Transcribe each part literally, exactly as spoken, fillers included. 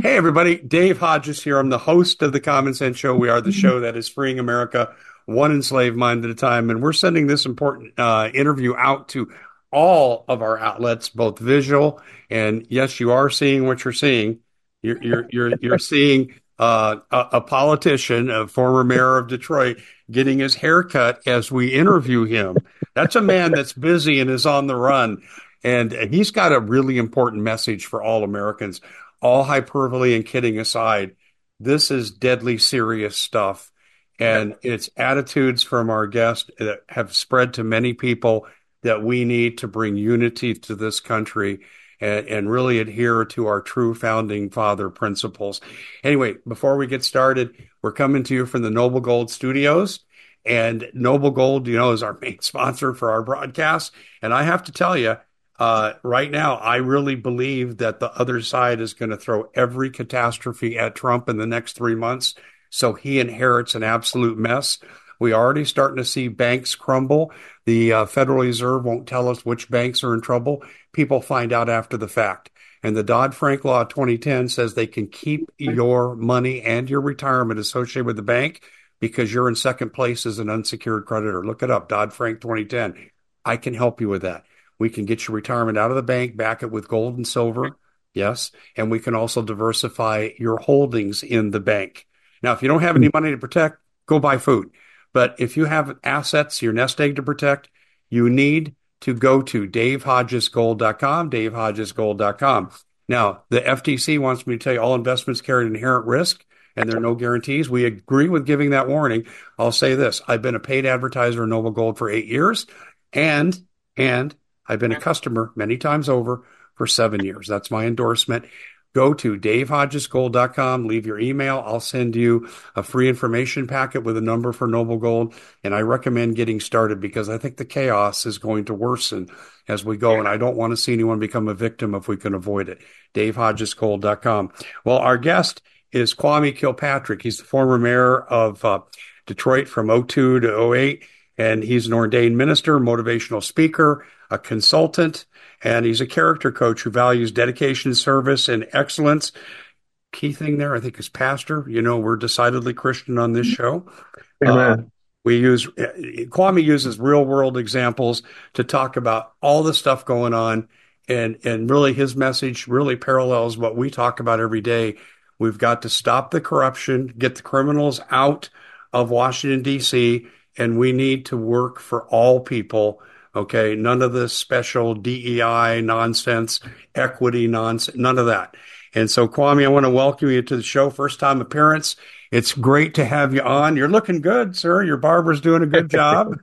Hey, everybody. Dave Hodges here. I'm the host of the Common Sense Show. We are the show that is freeing America one enslaved mind at a time. And we're sending this important uh, interview out to all of our outlets, both visual and yes, you are seeing what you're seeing. You're you're you're, you're seeing uh, a, a politician, a former mayor of Detroit, getting his hair cut as we interview him. That's a man that's busy and is on the run. And he's got a really important message for all Americans. All hyperbole and kidding aside, this is deadly serious stuff. And it's attitudes from our guest that have spread to many people that we need to bring unity to this country and, and really adhere to our true founding father principles. Anyway, before we get started, we're coming to you from the Noble Gold Studios. And Noble Gold, you know, is our main sponsor for our broadcast. And I have to tell you, Uh, right now, I really believe that the other side is going to throw every catastrophe at Trump in the next three months. So he inherits an absolute mess. We are already starting to see banks crumble. The uh, Federal Reserve won't tell us which banks are in trouble. People find out after the fact. And the Dodd-Frank Law twenty ten says they can keep your money and your retirement associated with the bank because you're in second place as an unsecured creditor. Look it up, Dodd-Frank twenty ten. I can help you with that. We can get your retirement out of the bank, back it with gold and silver. Yes. And we can also diversify your holdings in the bank. Now, if you don't have any money to protect, go buy food. But if you have assets, your nest egg to protect, you need to go to dave hodges gold dot com, dave hodges gold dot com. Now, the F T C wants me to tell you all investments carry an inherent risk and there are no guarantees. We agree with giving that warning. I'll say this. I've been a paid advertiser in Noble Gold for eight years and, and, I've been a customer many times over for seven years. That's my endorsement. Go to dave hodges gold dot com, leave your email. I'll send you a free information packet with a number for Noble Gold. And I recommend getting started because I think the chaos is going to worsen as we go. And I don't want to see anyone become a victim if we can avoid it. dave hodges gold dot com. Well, our guest is Kwame Kilpatrick. He's the former mayor of uh, Detroit from oh two to oh eight. And he's an ordained minister, motivational speaker, a consultant, and he's a character coach who values dedication, service, and excellence. Key thing there, I think, is pastor. You know, we're decidedly Christian on this show. Amen. Uh, we use, Kwame uses real world examples to talk about all the stuff going on. And, and really his message really parallels what we talk about every day. We've got to stop the corruption, get the criminals out of Washington, D C, and we need to work for all people. Okay, none of this special D E I nonsense, equity nonsense, none of that. And so, Kwame, I want to welcome you to the show. First time appearance. It's great to have you on. You're looking good, sir. Your barber's doing a good job.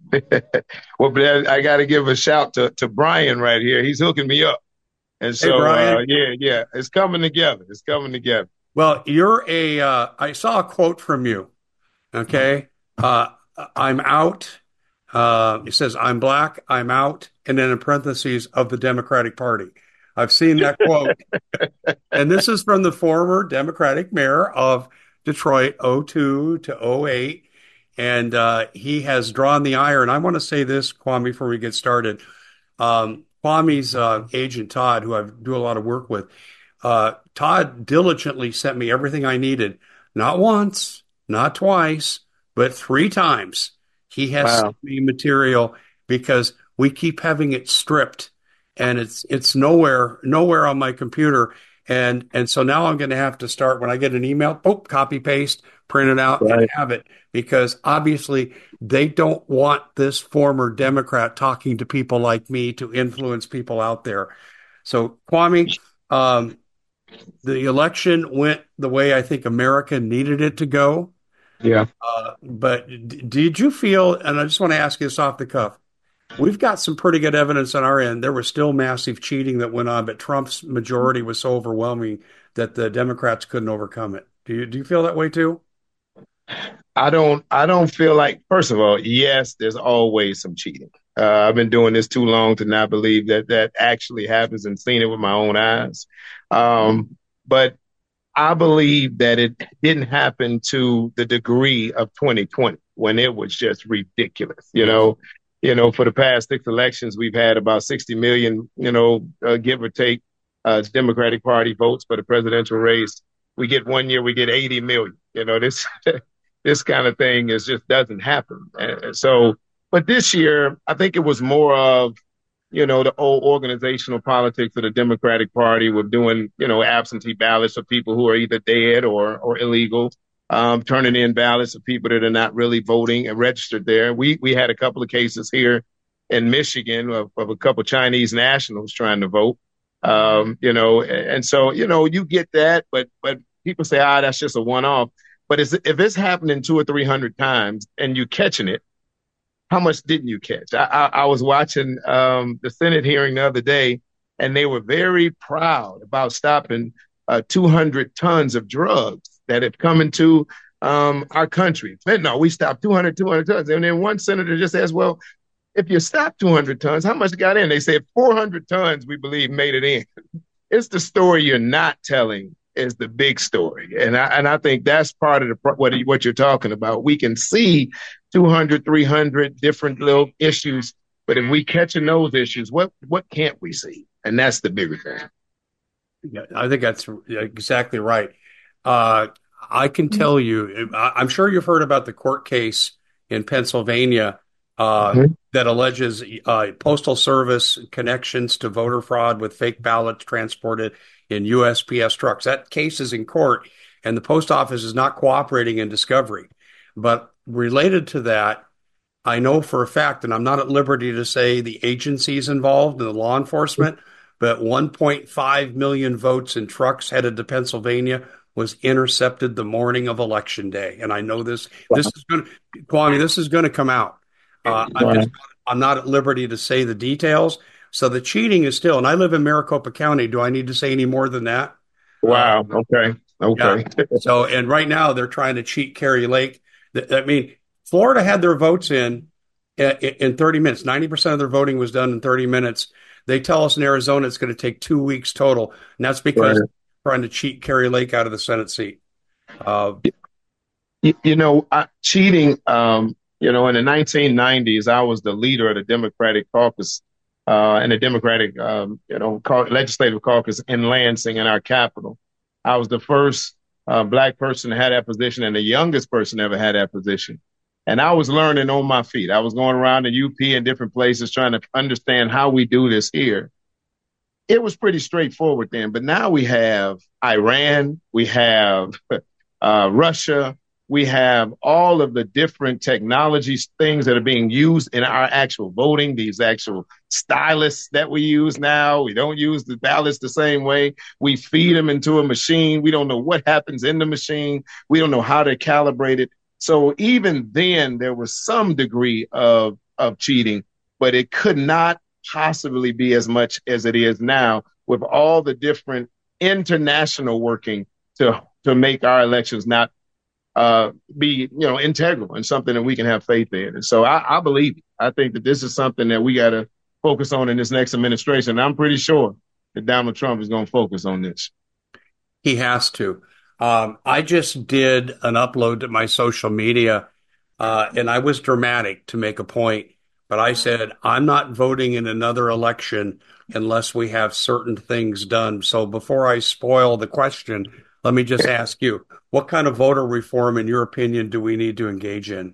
Well, but I got to give a shout to, to Brian right here. He's hooking me up. And Hey, so, uh, Brian. yeah, yeah, it's coming together. It's coming together. Well, you're a, uh, I saw a quote from you. Okay. Uh, I'm out. Uh, it says, I'm black, I'm out, and then in parentheses of the Democratic Party. I've seen that quote. And this is from the former Democratic mayor of Detroit, oh two to oh eight. And uh, he has drawn the ire. And I want to say this, Kwame, before we get started. Um, Kwame's uh, agent, Todd, who I do a lot of work with, uh, Todd diligently sent me everything I needed, not once, not twice, but three times. He has Wow. sent me material because we keep having it stripped and it's it's nowhere nowhere on my computer. And and so now I'm going to have to start when I get an email, oh, copy paste, print it out and Right. have it because obviously they don't want this former Democrat talking to people like me to influence people out there. So Kwame, um, the election went the way I think America needed it to go. Yeah. Uh, but d- did you feel, and I just want to ask you this off the cuff, we've got some pretty good evidence on our end. There was still massive cheating that went on, but Trump's majority was so overwhelming that the Democrats couldn't overcome it. Do you do you feel that way too? I don't, I don't feel like, first of all, yes, there's always some cheating. Uh, I've been doing this too long to not believe that that actually happens and seen it with my own eyes. Um, but I believe that it didn't happen to the degree of twenty twenty when it was just ridiculous. You Yes. know, you know, for the past six elections, we've had about sixty million, you know, uh, give or take, uh, Democratic Party votes for the presidential race. We get one year, we get eighty million. You know, this this kind of thing is just doesn't happen. And so, but this year, I think it was more of, you know, the old organizational politics of the Democratic Party with doing, you know, absentee ballots of people who are either dead or or illegal, um, turning in ballots of people that are not really voting and registered there. We we had a couple of cases here in Michigan of, of a couple of Chinese nationals trying to vote. Um, you know, and so, you know, you get that, but but people say, ah, that's just a one off. But is, if it's happening two or three hundred times and you catching it, how much didn't you catch? I, I, I was watching um, the Senate hearing the other day, and they were very proud about stopping uh, two hundred tons of drugs that have come into um, our country. Fentanyl, we stopped two hundred, two hundred tons. And then one senator just asked, well, if you stop two hundred tons, how much got in? They said four hundred tons, we believe, made it in. It's the story you're not telling is the big story. And I, and I think that's part of the what, what you're talking about. We can see two hundred, three hundred different little issues, but if we catching those issues, what, what can't we see? And that's the bigger thing. Yeah, I think that's exactly right. Uh, I can tell you, I'm sure you've heard about the court case in Pennsylvania uh, mm-hmm. that alleges uh, Postal Service connections to voter fraud with fake ballots transported in U S P S trucks. That case is in court, and the post office is not cooperating in discovery. But related to that, I know for a fact, and I'm not at liberty to say the agencies involved in the law enforcement, but one point five million votes in trucks headed to Pennsylvania was intercepted the morning of Election Day. And I know this, this is going to, Kwame, this is going to come out. Uh, I'm, just, I'm not at liberty to say the details. So the cheating is still, and I live in Maricopa County. Do I need to say any more than that? Wow. Um, okay. Okay. Yeah. So, and right now they're trying to cheat Kari Lake. I mean, Florida had their votes in in thirty minutes. ninety percent of their voting was done in thirty minutes. They tell us in Arizona it's going to take two weeks total. And that's because right. they're trying to cheat Kari Lake out of the Senate seat. Uh, you, you know, uh, cheating, um, you know, in the nineteen nineties, I was the leader of the Democratic caucus uh, and the Democratic, um, you know, legislative caucus in Lansing, in our capital. I was the first uh, black person to have that position and the youngest person ever had that position. And I was learning on my feet. I was going around the U P and different places trying to understand how we do this here. It was pretty straightforward then. But now we have Iran, we have uh, Russia, we have all of the different technologies, things that are being used in our actual voting, these actual stylists that we use now. We don't use the ballots the same way. We feed them into a machine. We don't know what happens in the machine. We don't know how to calibrate it. So even then, there was some degree of, of cheating, but it could not possibly be as much as it is now with all the different international working to, to make our elections not uh, be, you know, integral and something that we can have faith in. And so I, I believe, I think that this is something that we got to focus on in this next administration. And I'm pretty sure that Donald Trump is going to focus on this. He has to. Um, I just did an upload to my social media, uh, and I was dramatic to make a point, but I said, I'm not voting in another election unless we have certain things done. So before I spoil the question, let me just ask you, what kind of voter reform, in your opinion, do we need to engage in?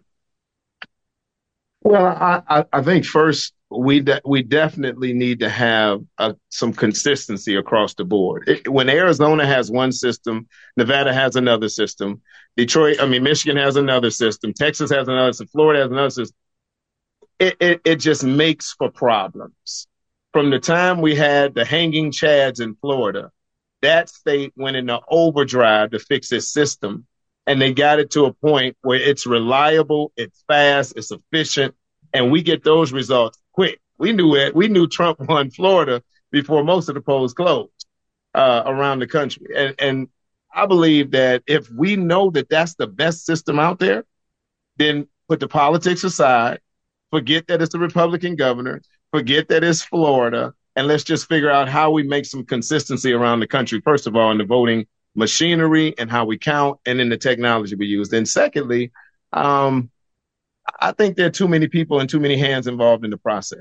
Well, I, I think first we de- we definitely need to have uh, some consistency across the board. It, when Arizona has one system, Nevada has another system, Detroit, I mean, Michigan has another system, Texas has another system, Florida has another system. It, it, it just makes for problems. From the time we had the hanging chads in Florida, that state went into overdrive to fix its system. And they got it to a point where it's reliable, it's fast, it's efficient, and we get those results quick. We knew it. We knew Trump won Florida before most of the polls closed uh, around the country. And, and I believe that if we know that that's the best system out there, then put the politics aside, forget that it's a Republican governor, forget that it's Florida, and let's just figure out how we make some consistency around the country, first of all, in the voting machinery and how we count, and in the technology we use. Then secondly, um, I think there are too many people and too many hands involved in the process.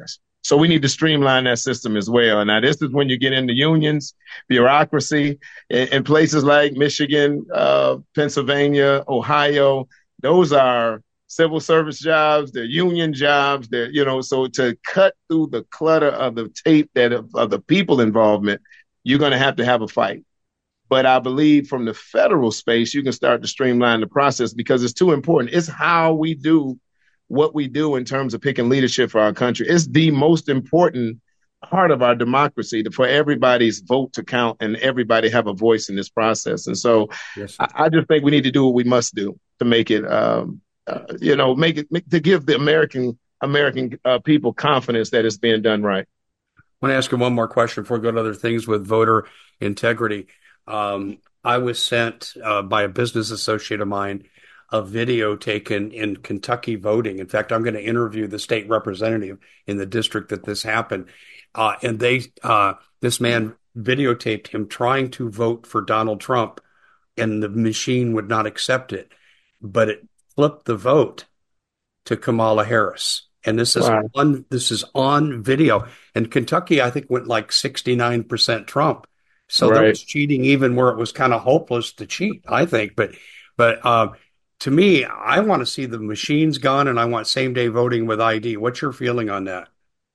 So we need to streamline that system as well. And now this is when you get into unions, bureaucracy, in, in places like Michigan, uh, Pennsylvania, Ohio. Those are civil service jobs, they're union jobs, they're, you know, so to cut through the clutter of the tape that of, of the people involvement, you're going to have to have a fight. But I believe from the federal space, you can start to streamline the process because it's too important. It's how we do what we do in terms of picking leadership for our country. It's the most important part of our democracy to, for everybody's vote to count and everybody have a voice in this process. And so Yes. I, I just think we need to do what we must do to make it, um, uh, you know, make it make, to give the American American uh, people confidence that it's being done right. I want to ask you one more question before we go to other things with voter integrity. Um, I was sent uh, by a business associate of mine a video taken in Kentucky voting. In fact, I'm going to interview the state representative in the district that this happened. Uh, and they, uh, this man videotaped him trying to vote for Donald Trump, and the machine would not accept it, but it flipped the vote to Kamala Harris. And this is Wow. on this is on video. And Kentucky, I think, went like sixty-nine percent Trump. So there Right. was cheating even where it was kind of hopeless to cheat, I think. But but uh, to me, I want to see the machines gone, and I want same day voting with I D. What's your feeling on that?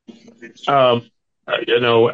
Um, uh, you know,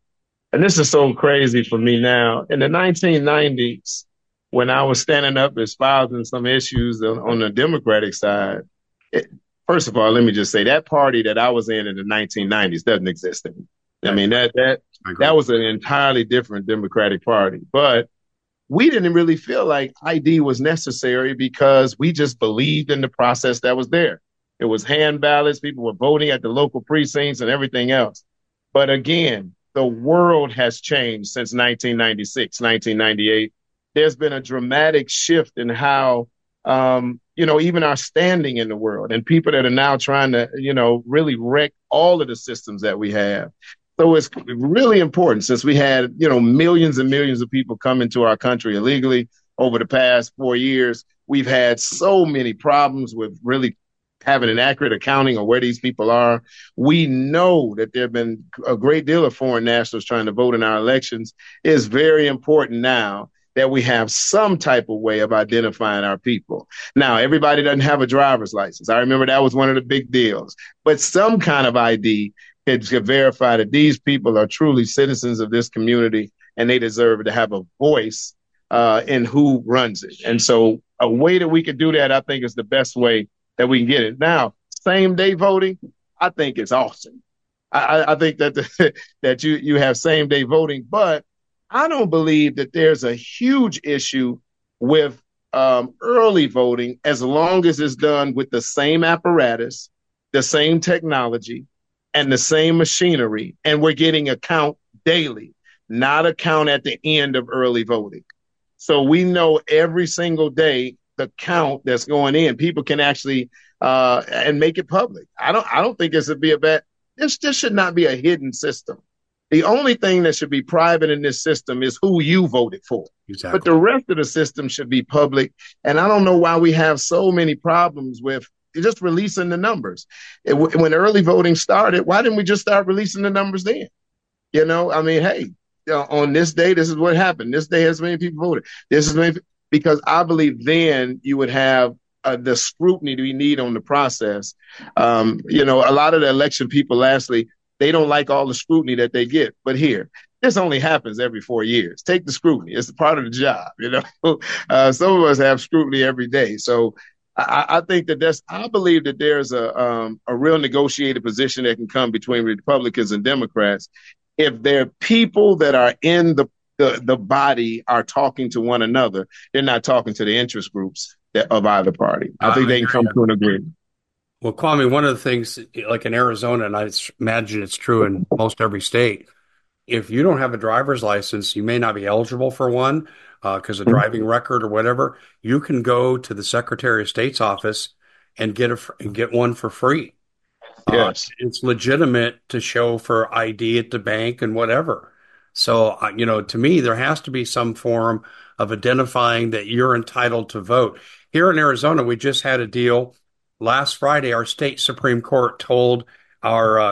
and this is so crazy for me now. In the nineteen nineties, when I was standing up espousing some issues on, on the Democratic side, it, first of all, let me just say that party that I was in in the nineteen nineties doesn't exist anymore. I mean, that that that was an entirely different Democratic Party. But we didn't really feel like I D was necessary because we just believed in the process that was there. It was hand ballots. People were voting at the local precincts and everything else. But again, the world has changed since nineteen ninety-six, nineteen ninety-eight. There's been a dramatic shift in how, um, you know, even our standing in the world and people that are now trying to, you know, really wreck all of the systems that we have. So it's really important since we had, you know, millions and millions of people come into our country illegally over the past four years. We've had so many problems with really having an accurate accounting of where these people are. We know that there have been a great deal of foreign nationals trying to vote in our elections. It's very important now that we have some type of way of identifying our people. Now, everybody doesn't have a driver's license. I remember that was one of the big deals. But some kind of I D could, could verify that these people are truly citizens of this community and they deserve to have a voice uh, in who runs it. And so a way that we could do that, I think, is the best way that we can get it. Now, same day voting, I think it's awesome. I, I think that the, that you you have same day voting, but I don't believe that there's a huge issue with um, early voting as long as it's done with the same apparatus, the same technology, and the same machinery, and we're getting a count daily, not a count at the end of early voting. So we know every single day the count that's going in. People can actually uh, and make it public. I don't. I don't think this would be a bad. This this should not be a hidden system. The only thing that should be private in this system is who you voted for. Exactly. But the rest of the system should be public. And I don't know why we have so many problems with just releasing the numbers. It, when early voting started, why didn't we just start releasing the numbers then? You know, I mean, hey, you know, on this day, this is what happened. This day has many people voted. This is many, because I believe then you would have uh, the scrutiny we need on the process. Um, you know, a lot of the election people, lastly, they don't like all the scrutiny that they get. But here, this only happens every four years. Take the scrutiny. It's a part of the job. You know, uh, some of us have scrutiny every day. So I, I think that that's, I believe that there's a, um, a real negotiated position that can come between Republicans and Democrats. If there are people that are in the, the, the body are talking to one another, they're not talking to the interest groups that, of either party. I think uh, they can come to an agreement. Well, Kwame, one of the things, like in Arizona, and I imagine it's true in most every state, if you don't have a driver's license, you may not be eligible for one because uh, of driving record or whatever. You can go to the Secretary of State's office and get a and get one for free. Yes, uh, it's legitimate to show for I D at the bank and whatever. So, uh, you know, to me, there has to be some form of identifying that you're entitled to vote. Here in Arizona, we just had a deal. Last Friday, our state Supreme Court told our uh,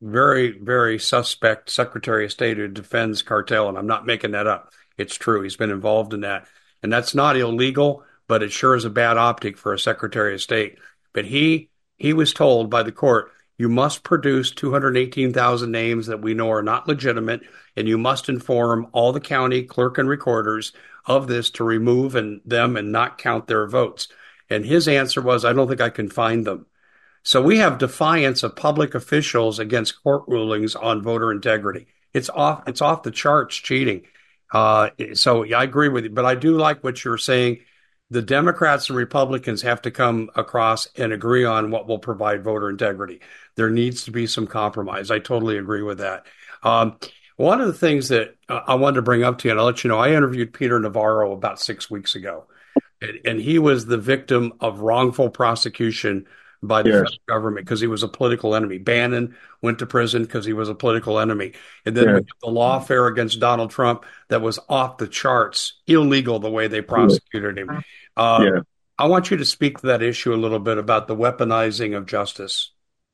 very, very suspect Secretary of State who defends cartel, and I'm not making that up. It's true. He's been involved in that. And that's not illegal, but it sure is a bad optic for a Secretary of State. But he he was told by the court, you must produce two hundred eighteen thousand names that we know are not legitimate, and you must inform all the county clerk and recorders of this to remove and them and not count their votes. And his answer was, I don't think I can find them. So we have defiance of public officials against court rulings on voter integrity. It's off, it's off the charts cheating. Uh, so yeah, I agree with you, but I do like what you're saying. The Democrats and Republicans have to come across and agree on what will provide voter integrity. There needs to be some compromise. I totally agree with that. Um, one of the things that uh, I wanted to bring up to you, and I'll let you know, I interviewed Peter Navarro about six weeks ago, and, and he was the victim of wrongful prosecution by the Yes. federal government because he was a political enemy. Bannon went to prison because he was a political enemy. And then Yeah. we have the lawfare against Donald Trump that was off the charts, illegal the way they prosecuted him. Uh, Yeah. I want you to speak to that issue a little bit about the weaponizing of justice.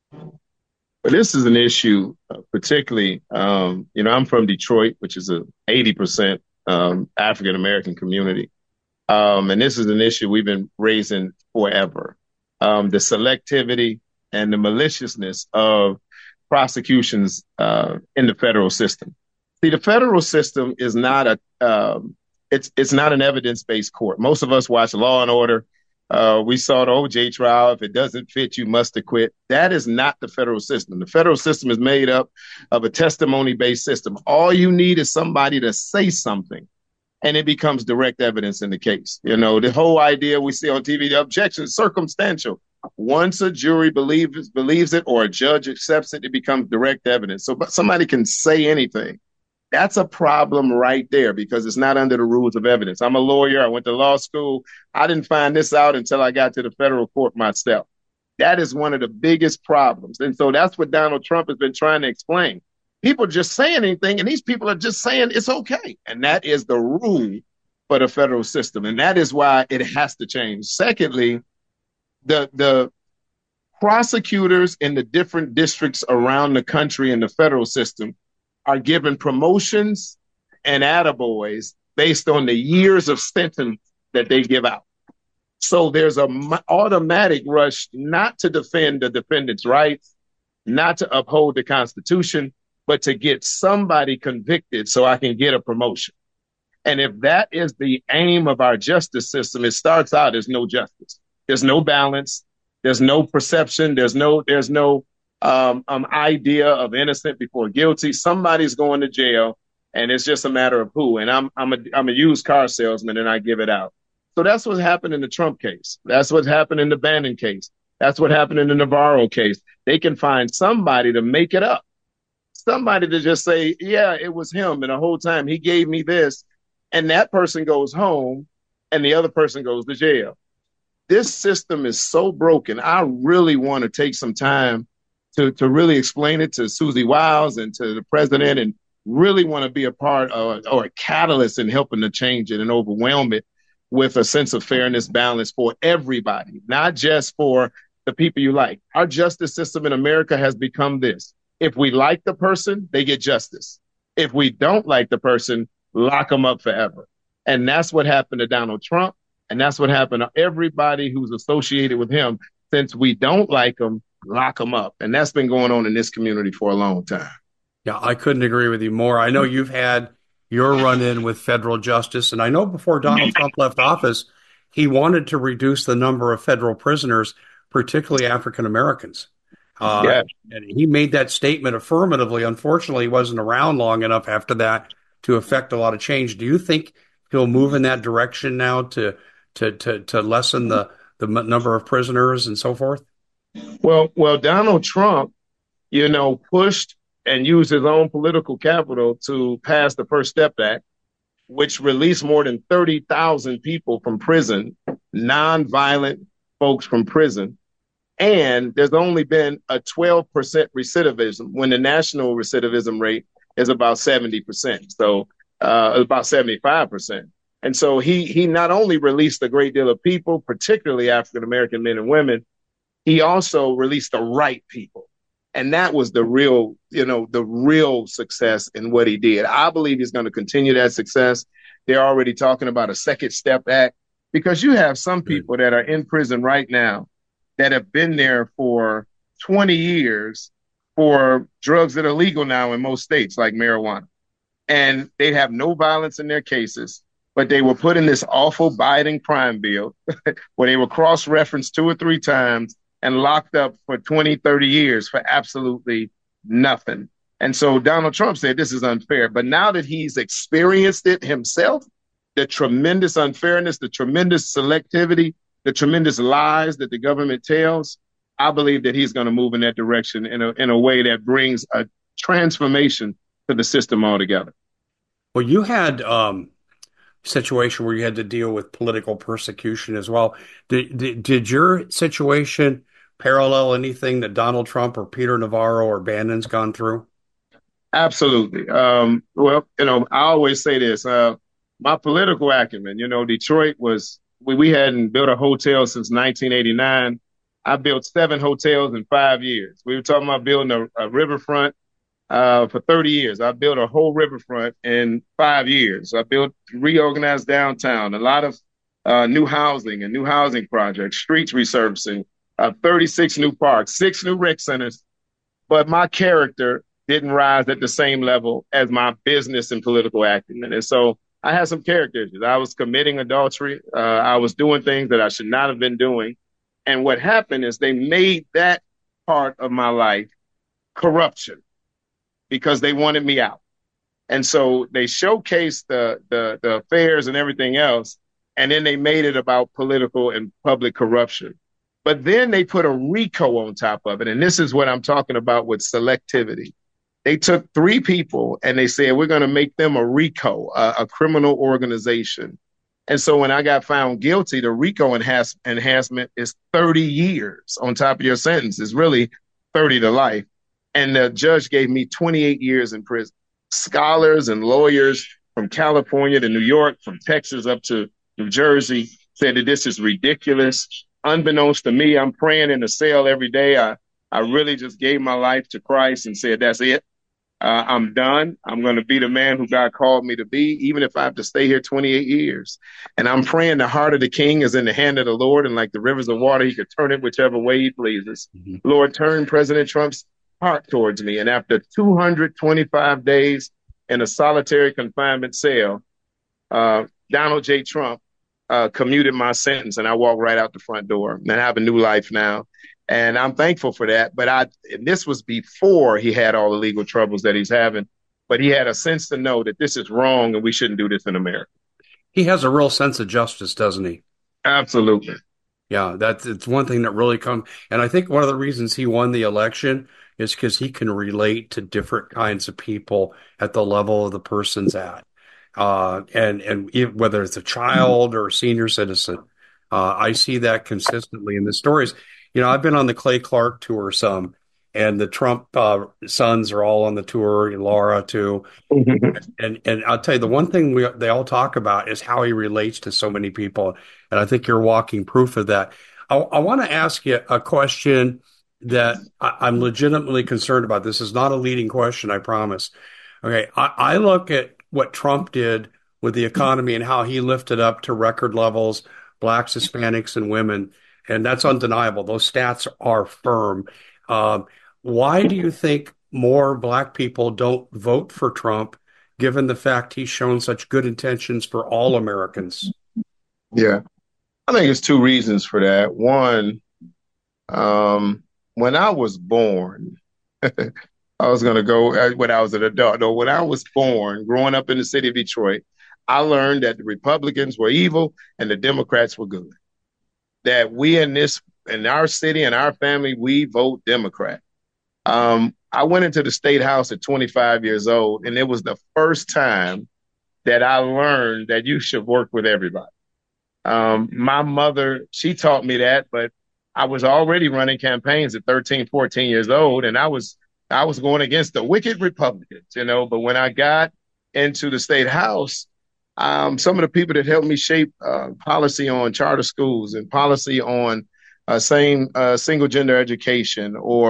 But this is an issue, uh, particularly, um, you know, I'm from Detroit, which is a eighty percent um, African American community. Um, and this is an issue we've been raising forever. Um, the selectivity and the maliciousness of prosecutions uh, in the federal system. See, the federal system is not a um, it's it's not an evidence-based court. Most of us watch Law and Order. Uh, we saw the O J trial. If it doesn't fit, you must acquit. That is not the federal system. The federal system is made up of a testimony-based system. All you need is somebody to say something, and it becomes direct evidence in the case. You know, the whole idea we see on T V, the objection is circumstantial. Once a jury believes believes it or a judge accepts it, it becomes direct evidence. So but somebody can say anything. That's a problem right there because it's not under the rules of evidence. I'm a lawyer. I went to law school. I didn't find this out until I got to the federal court myself. That is one of the biggest problems. And so that's what Donald Trump has been trying to explain. People just saying anything, and these people are just saying it's okay. And that is the rule for the federal system. And that is why it has to change. Secondly, the the prosecutors in the different districts around the country in the federal system are given promotions and attaboys based on the years of sentence that they give out. So there's an automatic rush not to defend the defendant's rights, not to uphold the Constitution, but to get somebody convicted so I can get a promotion. And if that is the aim of our justice system, it starts out as no justice. There's no balance. There's no perception. There's no, there's no um, um, idea of innocent before guilty. Somebody's going to jail, and it's just a matter of who. And I'm, I'm a, I'm a used car salesman, and I give it out. So that's what happened in the Trump case. That's what happened in the Bannon case. That's what happened in the Navarro case. They can find somebody to make it up. Somebody to just say, yeah, it was him. And the whole time he gave me this. And that person goes home and the other person goes to jail. This system is so broken. I really want to take some time to, to really explain it to Susie Wiles and to the president and really want to be a part of, or a catalyst in helping to change it and overwhelm it with a sense of fairness, balance for everybody, not just for the people you like. Our justice system in America has become this. If we like the person, they get justice. If we don't like the person, lock them up forever. And that's what happened to Donald Trump. And that's what happened to everybody who's associated with him. Since we don't like them, lock them up. And that's been going on in this community for a long time. Yeah, I couldn't agree with you more. I know you've had your run-in with federal justice. And I know before Donald Trump left office, he wanted to reduce the number of federal prisoners, particularly African Americans. Uh, Yeah. And he made that statement affirmatively. Unfortunately, he wasn't around long enough after that to affect a lot of change. Do you think he'll move in that direction now to to to, to lessen the, the m- number of prisoners and so forth? Well, well, Donald Trump, you know, pushed and used his own political capital to pass the First Step Act, which released more than thirty thousand people from prison, nonviolent folks from prison. And there's only been a twelve percent recidivism when the national recidivism rate is about seventy percent. So uh, about seventy-five percent. And so he he not only released a great deal of people, particularly African-American men and women, he also released the right people. And that was the real, you know, the real success in what he did. I believe he's going to continue that success. They're already talking about a Second Step Act because you have some people that are in prison right now that have been there for twenty years for drugs that are legal now in most states, like marijuana. And they have no violence in their cases, but they were put in this awful Biden crime bill where they were cross-referenced two or three times and locked up for twenty, thirty years for absolutely nothing. And so Donald Trump said this is unfair. But now that he's experienced it himself, the tremendous unfairness, the tremendous selectivity, the tremendous lies that the government tells, I believe that he's going to move in that direction in a, in a way that brings a transformation to the system altogether. Well, you had um, a situation where you had to deal with political persecution as well. Did, did, did your situation parallel anything that Donald Trump or Peter Navarro or Bannon's gone through? Absolutely. Um, well, you know, I always say this, uh, my political acumen, you know, Detroit was, we, we hadn't built a hotel since nineteen eighty-nine. I built seven hotels in five years. We were talking about building a, a riverfront uh, for thirty years. I built a whole riverfront in five years. I built, reorganized downtown, a lot of uh, new housing and new housing projects, streets resurfacing, uh, thirty-six new parks, six new rec centers. But my character didn't rise at the same level as my business and political acumen. And so I had some character issues. I was committing adultery. Uh, I was doing things that I should not have been doing. And what happened is they made that part of my life corruption because they wanted me out. And so they showcased the, the, the affairs and everything else. And then they made it about political and public corruption. But then they put a RICO on top of it. And this is what I'm talking about with selectivity. They took three people and they said, we're going to make them a RICO, a, a criminal organization. And so when I got found guilty, the RICO enhance, enhancement is thirty years on top of your sentence. It's really thirty to life. And the judge gave me twenty-eight years in prison. Scholars and lawyers from California to New York, from Texas up to New Jersey said that this is ridiculous. Unbeknownst to me, I'm praying in the cell every day. I, I really just gave my life to Christ and said, that's it. Uh, I'm done. I'm going to be the man who God called me to be, even if I have to stay here twenty-eight years. And I'm praying the heart of the king is in the hand of the Lord. And like the rivers of water, he could turn it whichever way he pleases. Mm-hmm. Lord, turn President Trump's heart towards me. And after two hundred twenty-five days in a solitary confinement cell, uh, Donald J. Trump uh, commuted my sentence and I walked right out the front door and I have a new life now. And I'm thankful for that. But I, and this was before he had all the legal troubles that he's having. But he had a sense to know that this is wrong and we shouldn't do this in America. He has a real sense of justice, doesn't he? Absolutely. Yeah, that's it's one thing that really comes. And I think one of the reasons he won the election is because he can relate to different kinds of people at the level of the person's at. Uh, and, and whether it's a child or a senior citizen, uh, I see that consistently in the stories. You know, I've been on the Clay Clark tour some, and the Trump uh, sons are all on the tour, and Laura too. and and I'll tell you, the one thing we they all talk about is how he relates to so many people, and I think you're walking proof of that. I, I want to ask you a question that I, I'm legitimately concerned about. This is not a leading question, I promise. Okay, I, I look at what Trump did with the economy and how he lifted up to record levels Blacks, Hispanics, and women. And that's undeniable. Those stats are firm. Um, why do you think more Black people don't vote for Trump, given the fact he's shown such good intentions for all Americans? Yeah, I think there's two reasons for that. One, um, when I was born, I was going to go when I was an adult. No, when I was born, growing up in the city of Detroit, I learned that the Republicans were evil and the Democrats were good. That we in this, in our city and our family, we vote Democrat. Um, I went into the state house at twenty-five years old, and it was the first time that I learned that you should work with everybody. Um, my mother, she taught me that, but I was already running campaigns at thirteen, fourteen years old, and I was, I was going against the wicked Republicans, you know, but when I got into the state house, Um, some of the people that helped me shape uh, policy on charter schools and policy on uh, same uh, single gender education or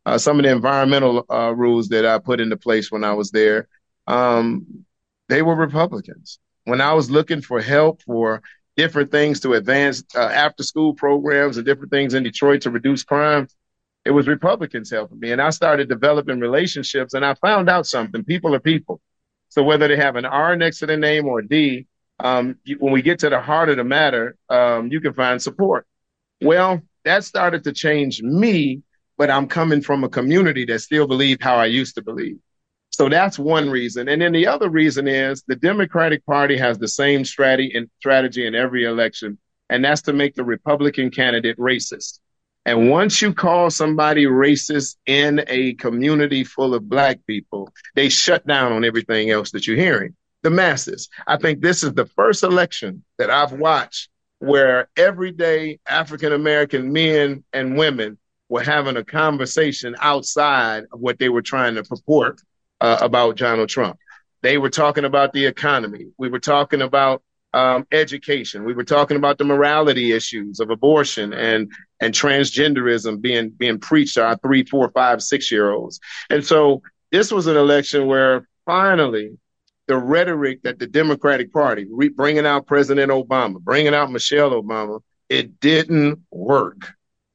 uh, some of the environmental uh, rules that I put into place when I was there, um, they were Republicans. When I was looking for help for different things to advance uh, after school programs and different things in Detroit to reduce crime, it was Republicans helping me. And I started developing relationships, and I found out something. People are people. So whether they have an R next to their name or a D, um, when we get to the heart of the matter, um, you can find support. Well, that started to change me, but I'm coming from a community that still believed how I used to believe. So that's one reason. And then the other reason is the Democratic Party has the same strategy and strategy in every election, and that's to make the Republican candidate racist. And once you call somebody racist in a community full of black people, they shut down on everything else that you're hearing. The masses. I think this is the first election that I've watched where everyday African American men and women were having a conversation outside of what they were trying to purport uh, about Donald Trump. They were talking about the economy. We were talking about um, education. We were talking about the morality issues of abortion and and transgenderism being being preached to our three, four, five, six year olds. And so this was an election where finally the rhetoric that the Democratic Party, re- bringing out President Obama, bringing out Michelle Obama, it didn't work.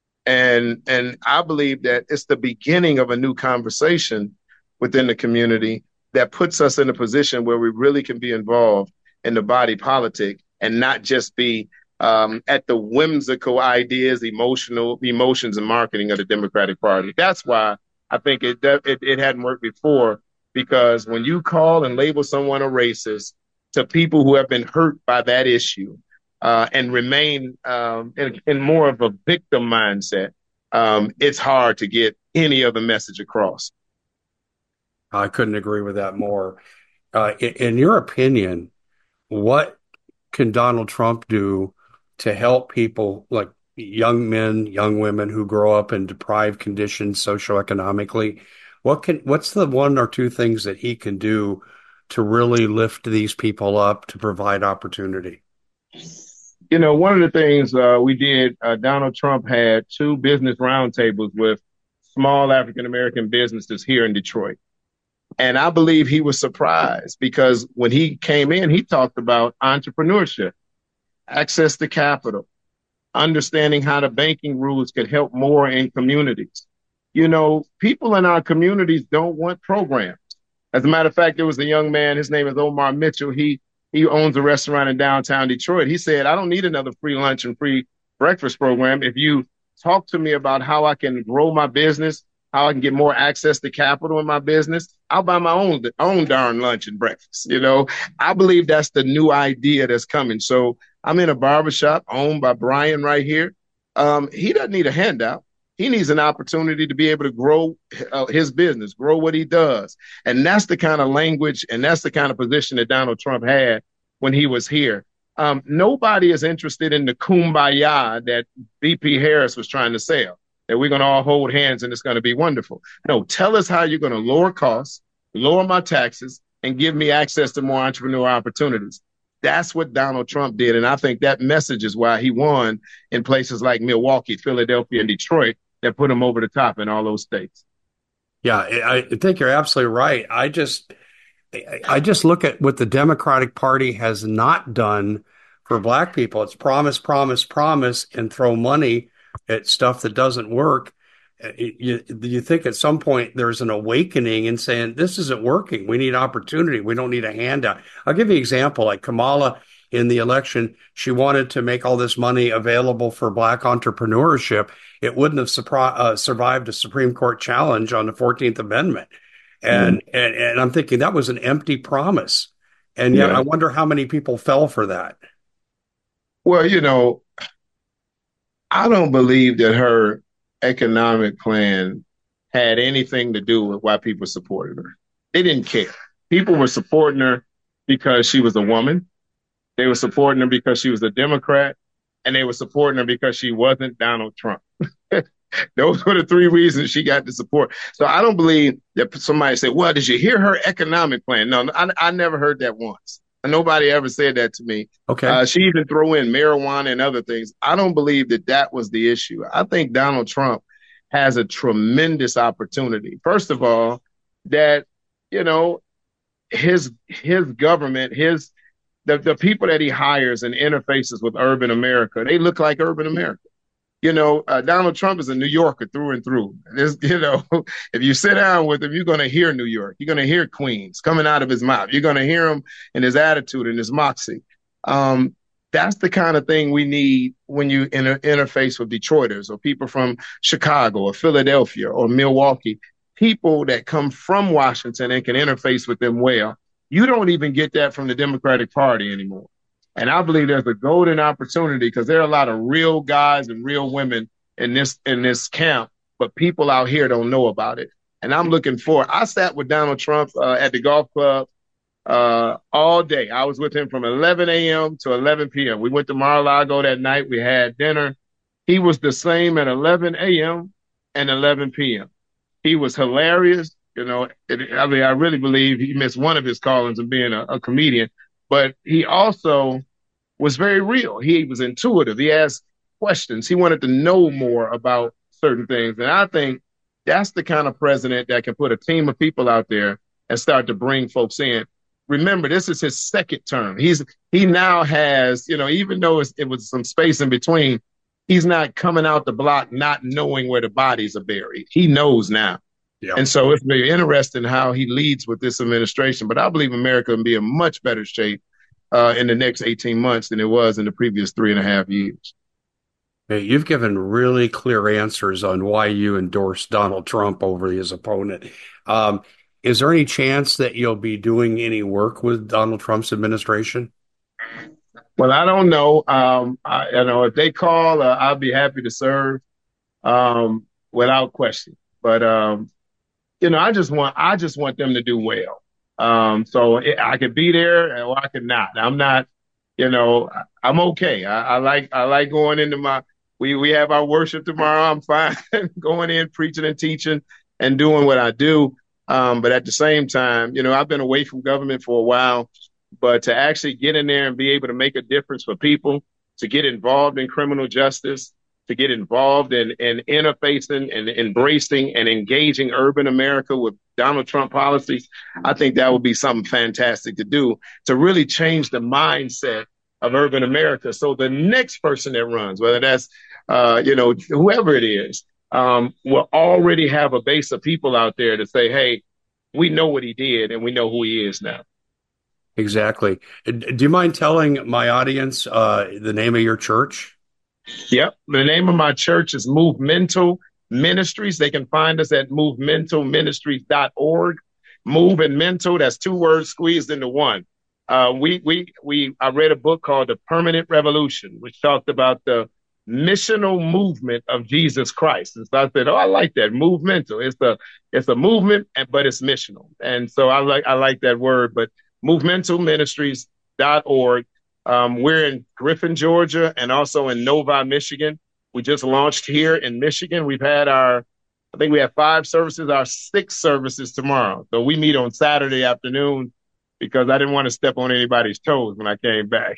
And and I believe that it's the beginning of a new conversation within the community that puts us in a position where we really can be involved in the body politic and not just be um, at the whimsical ideas, emotional emotions and marketing of the Democratic Party. That's why I think it, it, it hadn't worked before, because when you call and label someone a racist to people who have been hurt by that issue uh, and remain um, in, in more of a victim mindset, um, it's hard to get any other message across. I couldn't agree with that more. Uh, in, in your opinion, what can Donald Trump do to help people like young men, young women who grow up in deprived conditions socioeconomically? What can, what's the one or two things that he can do to really lift these people up, to provide opportunity? You know, one of the things uh, we did, uh, Donald Trump had two business roundtables with small African-American businesses here in Detroit. And I believe he was surprised because when he came in, he talked about entrepreneurship, access to capital, understanding how the banking rules could help more in communities. You know, people in our communities don't want programs. As a matter of fact, there was a young man, his name is Omar Mitchell. He he owns a restaurant in downtown Detroit. He said, I don't need another free lunch and free breakfast program. If you talk to me about how I can grow my business, how I can get more access to capital in my business, I'll buy my own own darn lunch and breakfast. You know, I believe that's the new idea that's coming. So I'm in a barbershop owned by Brian right here. Um, he doesn't need a handout. He needs an opportunity to be able to grow uh, his business, grow what he does. And that's the kind of language and that's the kind of position that Donald Trump had when he was here. Um, nobody is interested in the kumbaya that V P Harris was trying to sell, that we're going to all hold hands and it's going to be wonderful. No, tell us how you're going to lower costs, lower my taxes, and give me access to more entrepreneurial opportunities. That's what Donald Trump did. And I think that message is why he won in places like Milwaukee, Philadelphia, and Detroit that put him over the top in all those states. Yeah, I think you're absolutely right. I just, I just look at what the Democratic Party has not done for black people. It's promise, promise, promise, and throw money at stuff that doesn't work. You, you think at some point there's an awakening and saying, this isn't working. We need opportunity. We don't need a handout. I'll give you an example. Like Kamala in the election, she wanted to make all this money available for black entrepreneurship. It wouldn't have surpri- uh, survived a Supreme Court challenge on the fourteenth Amendment. And, mm-hmm. and, and I'm thinking that was an empty promise. And yet yeah. I wonder how many people fell for that. Well, you know, I don't believe that her economic plan had anything to do with why people supported her. They didn't care. People were supporting her because she was a woman. They were supporting her because she was a Democrat, and they were supporting her because she wasn't Donald Trump. Those were the three reasons she got the support. So I don't believe that somebody said, well, did you hear her economic plan? No, I, I never heard that once. Nobody ever said that to me. Okay. Uh, she even threw in marijuana and other things. I don't believe that that was the issue. I think Donald Trump has a tremendous opportunity. First of all, that, you know, his his government, his the, the people that he hires and interfaces with urban America, they look like urban America. You know, uh, Donald Trump is a New Yorker through and through. This, you know, if you sit down with him, you're going to hear New York. You're going to hear Queens coming out of his mouth. You're going to hear him in his attitude and his moxie. Um, that's the kind of thing we need when you inter- interface with Detroiters or people from Chicago or Philadelphia or Milwaukee, people that come from Washington and can interface with them well. You don't even get that from the Democratic Party anymore. And I believe there's a golden opportunity because there are a lot of real guys and real women in this in this camp, but people out here don't know about it. And I'm looking forward. I sat with Donald Trump uh, at the golf club uh, all day. I was with him from eleven a.m. to eleven p.m. We went to Mar-a-Lago that night. We had dinner. He was the same at eleven a.m. and eleven p.m. He was hilarious. You know, it, I mean, I really believe he missed one of his callings of being a, a comedian. But he also was very real. He was intuitive. He asked questions. He wanted to know more about certain things. And I think that's the kind of president that can put a team of people out there and start to bring folks in. Remember, this is his second term. He's he now has, you know, even though it was some space in between, he's not coming out the block not knowing where the bodies are buried. He knows now. Yeah. And so it's very interesting how he leads with this administration. But I believe America will be in much better shape uh, in the next eighteen months than it was in the previous three and a half years. Hey, you've given really clear answers on why you endorse Donald Trump over his opponent. Um, is there any chance that you'll be doing any work with Donald Trump's administration? Well, I don't know. Um, I, you know, if they call, uh, I'll be happy to serve um, without question. But um, you know, I just want I just want them to do well. Um, so it, I could be there or I could not. I'm not, you know, I'm okay. I, I like I like going into my we we have our worship tomorrow. I'm fine going in, preaching and teaching and doing what I do. Um, but at the same time, you know, I've been away from government for a while, but to actually get in there and be able to make a difference for people, to get involved in criminal justice, to get involved in, in interfacing and embracing and engaging urban America with Donald Trump policies, I think that would be something fantastic to do to really change the mindset of urban America. So the next person that runs, whether that's, uh, you know, whoever it is, um, will already have a base of people out there to say, hey, we know what he did and we know who he is now. Exactly. Do you mind telling my audience uh, the name of your church? Yep. The name of my church is Movemental Ministries. They can find us at movemental ministries dot org. Move and mental, that's two words squeezed into one. Uh, we, we, we, I read a book called The Permanent Revolution, which talked about the missional movement of Jesus Christ. And so I said, oh, I like that. Movemental. It's a, it's a movement, but it's missional. And so I like, I like that word, but movemental ministries dot org. Um, we're in Griffin, Georgia, and also in Novi, Michigan. We just launched here in Michigan. We've had our, I think we have five services, our sixth services tomorrow. So we meet on Saturday afternoon because I didn't want to step on anybody's toes when I came back.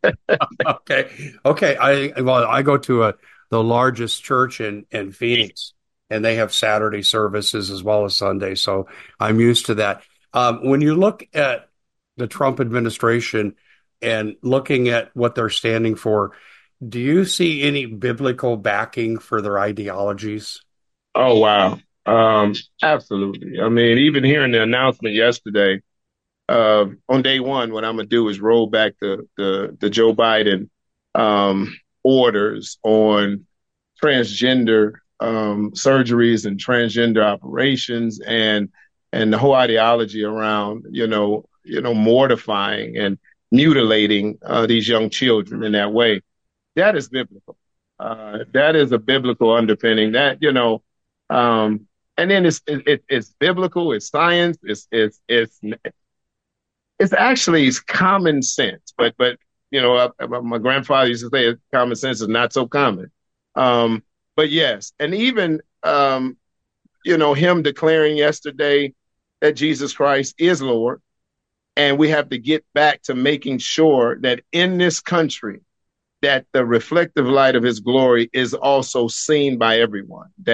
Okay. Okay. I, well, I go to a, the largest church in, in Phoenix, and they have Saturday services as well as Sunday. So I'm used to that. Um, when you look at the Trump administration, and looking at what they're standing for, do you see any biblical backing for their ideologies? Oh, wow. Um, absolutely. I mean, even hearing the announcement yesterday, uh, on day one, what I'm going to do is roll back the, the, the Joe Biden um, orders on transgender um, surgeries and transgender operations and and the whole ideology around, you know, you know, mortifying and mutilating uh, these young children in that way. That is biblical. Uh, that is a biblical underpinning. That, you know, um, and then it's it, it's biblical. It's science. It's it's it's it's actually it's common sense. But but you know, uh, my grandfather used to say common sense is not so common. Um, but yes, and even um, you know, him declaring yesterday that Jesus Christ is Lord. And we have to get back to making sure that in this country, that the reflective light of his glory is also seen by everyone, that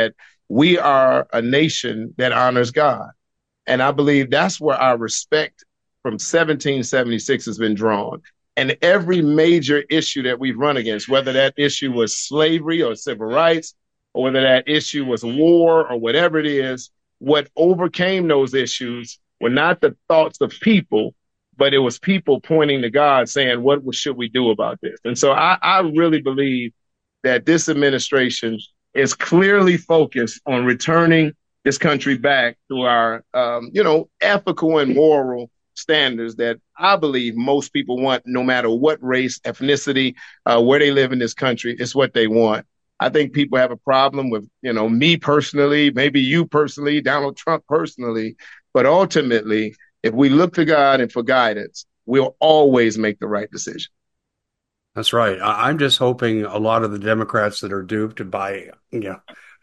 we are a nation that honors God. And I believe that's where our respect from seventeen seventy-six has been drawn. And every major issue that we've run against, whether that issue was slavery or civil rights, or whether that issue was war or whatever it is, what overcame those issues were not the thoughts of people, but it was people pointing to God saying, what should we do about this? And so I, I really believe that this administration is clearly focused on returning this country back to our, um, you know, ethical and moral standards that I believe most people want, no matter what race, ethnicity, uh, where they live in this country. It's what they want. I think people have a problem with, you know, me personally, maybe you personally, Donald Trump personally, but ultimately, if we look to God and for guidance, we'll always make the right decision. That's right. I- I'm just hoping a lot of the Democrats that are duped by, you know,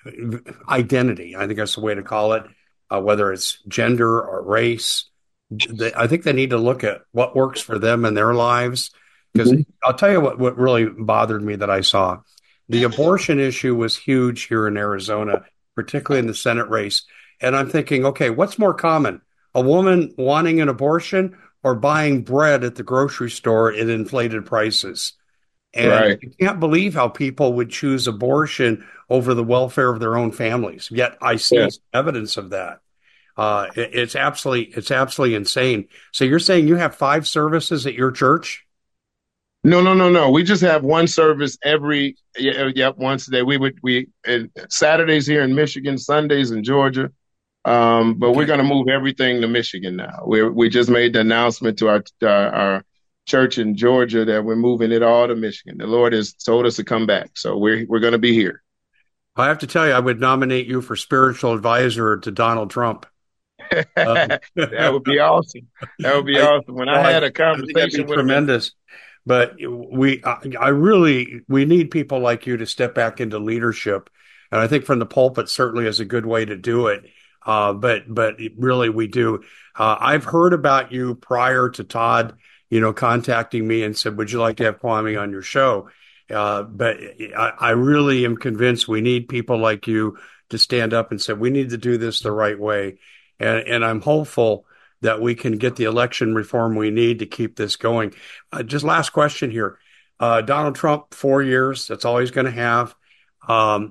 identity, I think that's the way to call it, uh, whether it's gender or race, they, I think they need to look at what works for them in their lives. Because mm-hmm. I'll tell you what, what really bothered me that I saw. The abortion issue was huge here in Arizona, particularly in the Senate race. And I'm thinking, okay, what's more common? A woman wanting an abortion or buying bread at the grocery store at inflated prices? And right. I can't believe how people would choose abortion over the welfare of their own families. Yet I see yeah. evidence of that. Uh, it, it's absolutely, it's absolutely insane. So you're saying you have five services at your church? No, no, no, no. We just have one service every, yeah, yeah once a day. We would, we, Saturdays here in Michigan, Sundays in Georgia. Um, but okay. we're going to move everything to Michigan now. We we just made the announcement to our, uh, our church in Georgia that we're moving it all to Michigan. The Lord has told us to come back. So we're, we're going to be here. I have to tell you, I would nominate you for spiritual advisor to Donald Trump. Um, that would be awesome. That would be I, awesome. When I, I had a conversation with tremendous. Him. But we, I, I really, we need people like you to step back into leadership. And I think from the pulpit certainly is a good way to do it. Uh, but, but really we do. Uh, I've heard about you prior to Todd, you know, contacting me and said, would you like to have Kwame on your show? Uh, but I, I really am convinced we need people like you to stand up and say, we need to do this the right way. And, and I'm hopeful that we can get the election reform we need to keep this going. Uh, just last question here. Uh, Donald Trump, four years, that's all he's going to have. Um,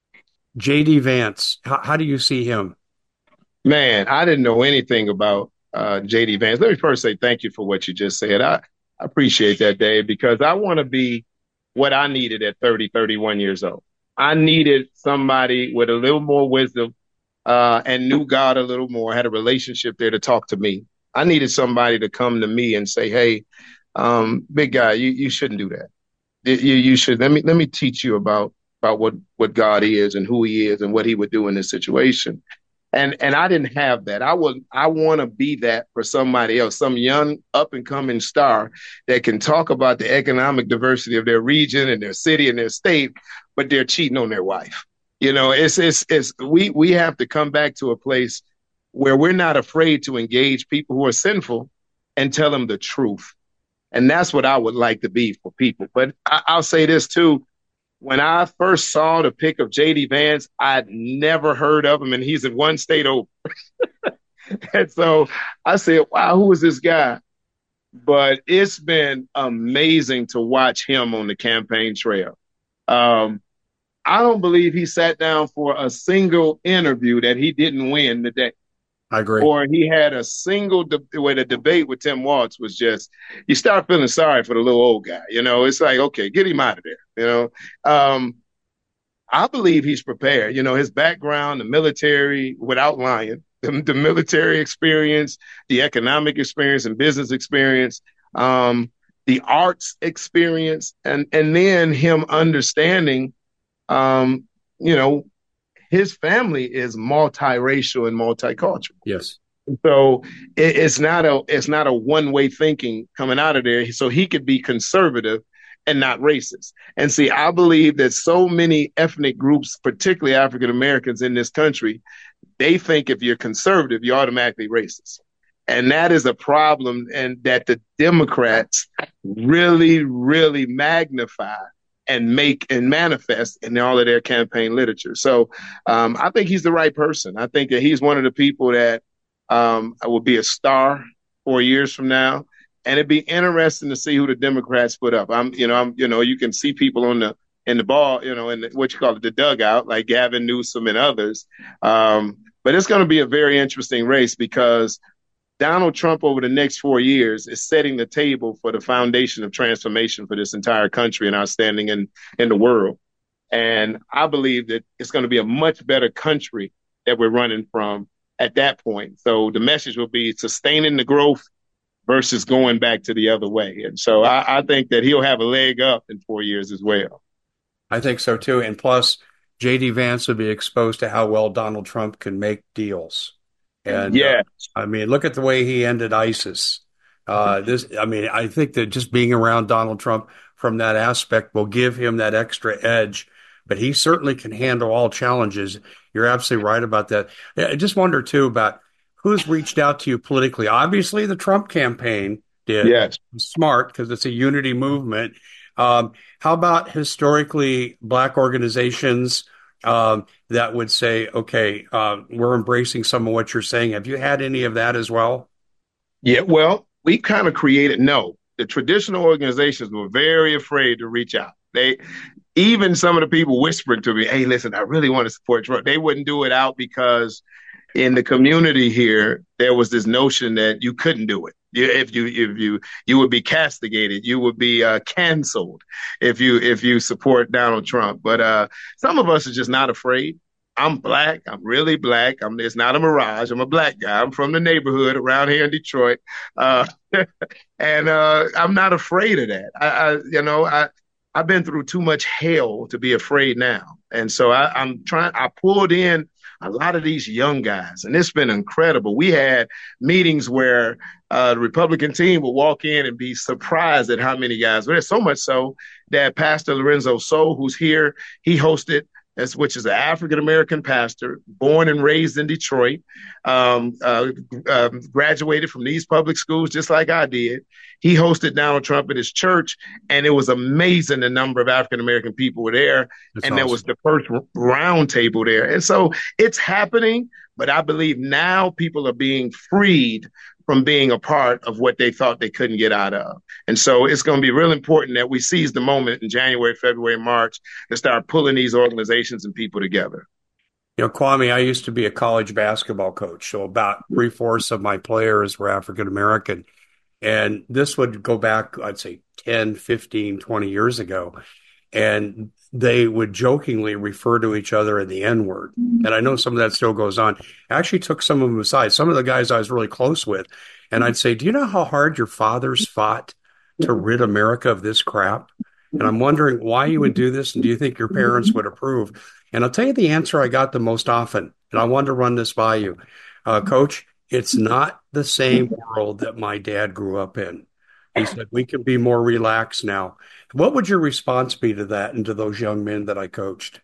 J D Vance, how, how do you see him? Man, I didn't know anything about uh, J D Vance. Let me first say thank you for what you just said. I, I appreciate that, Dave, because I want to be what I needed at thirty, thirty-one years old. I needed somebody with a little more wisdom uh, and knew God a little more, had a relationship there to talk to me. I needed somebody to come to me and say, hey, um, big guy, you, you shouldn't do that. You, you should let me let me teach you about about what, what God is and who he is and what he would do in this situation. And and I didn't have that. I was I want to be that for somebody else, some young up and coming star that can talk about the economic diversity of their region and their city and their state, but they're cheating on their wife. You know, it's it's it's we we have to come back to a place where we're not afraid to engage people who are sinful and tell them the truth. And that's what I would like to be for people. But I, I'll say this too. When I first saw the pic of J D Vance, I'd never heard of him, and he's in one state over. And so I said, wow, who is this guy? But it's been amazing to watch him on the campaign trail. Um, I don't believe he sat down for a single interview that he didn't win today. I agree. Or he had a single de- where the debate with Tim Walz was just, you start feeling sorry for the little old guy. You know, it's like, okay, get him out of there. You know, um, I believe he's prepared. You know, his background, the military, without lying, the, the military experience, the economic experience and business experience, um, the arts experience, and and then him understanding, um, you know, his family is multiracial and multicultural. Yes. So it, it's not a it's not a one way thinking coming out of there. So he could be conservative and not racist. And see, I believe that so many ethnic groups, particularly African Americans in this country, they think if you're conservative, you're automatically racist. And that is a problem, and that the Democrats really, really magnify and make and manifest in all of their campaign literature. So um, I think he's the right person. I think that he's one of the people that um, will be a star four years from now. And it'd be interesting to see who the Democrats put up. I'm, you know, I'm, you know, you can see people on the in the ball, you know, in the, what you call it, the dugout, like Gavin Newsom and others. Um, but it's going to be a very interesting race because Donald Trump over the next four years is setting the table for the foundation of transformation for this entire country and our standing in, in the world. And I believe that it's going to be a much better country that we're running from at that point. So the message will be sustaining the growth versus going back to the other way. And so I, I think that he'll have a leg up in four years as well. I think so too. And plus, J D Vance will be exposed to how well Donald Trump can make deals. And yeah, uh, I mean, look at the way he ended ISIS. Uh, this, I mean, I think that just being around Donald Trump from that aspect will give him that extra edge. But he certainly can handle all challenges. You're absolutely right about that. I just wonder too about who's reached out to you politically. Obviously, the Trump campaign did. Yes. Smart, because it's a unity movement. Um, how about historically Black organizations um, that would say, okay, uh, we're embracing some of what you're saying? Have you had any of that as well? Yeah, well, we kind of created, no, the traditional organizations were very afraid to reach out. They, even some of the people whispering to me, hey, listen, I really want to support Trump. They wouldn't do it out because in the community here, there was this notion that you couldn't do it. You, if you if you you would be castigated, you would be uh, canceled if you if you support Donald Trump. But uh, some of us are just not afraid. I'm Black. I'm really Black. I'm. It's not a mirage. I'm a Black guy. I'm from the neighborhood around here in Detroit, uh, and uh, I'm not afraid of that. I, I you know I. I've been through too much hell to be afraid now. And so I, I'm trying, I pulled in a lot of these young guys, and it's been incredible. We had meetings where uh, the Republican team would walk in and be surprised at how many guys. There's so much so that Pastor Lorenzo So, who's here, he hosted, as, which is an African-American pastor, born and raised in Detroit, um, uh, uh, graduated from these public schools just like I did. He hosted Donald Trump at his church, and it was amazing the number of African-American people were there. That's and awesome. There was the first round table there. And so it's happening, but I believe now people are being freed from being a part of what they thought they couldn't get out of. And so it's going to be real important that we seize the moment in January, February, March to start pulling these organizations and people together. You know, Kwame, I used to be a college basketball coach, so about three-fourths of my players were African-American. And this would go back, I'd say, ten, fifteen, twenty years ago. And they would jokingly refer to each other in the N-word. And I know some of that still goes on. I actually took some of them aside, some of the guys I was really close with. And I'd say, do you know how hard your fathers fought to rid America of this crap? And I'm wondering why you would do this. And do you think your parents would approve? And I'll tell you the answer I got the most often. And I wanted to run this by you. Uh, Coach, it's not the same world that my dad grew up in. He said, we can be more relaxed now. What would your response be to that and to those young men that I coached?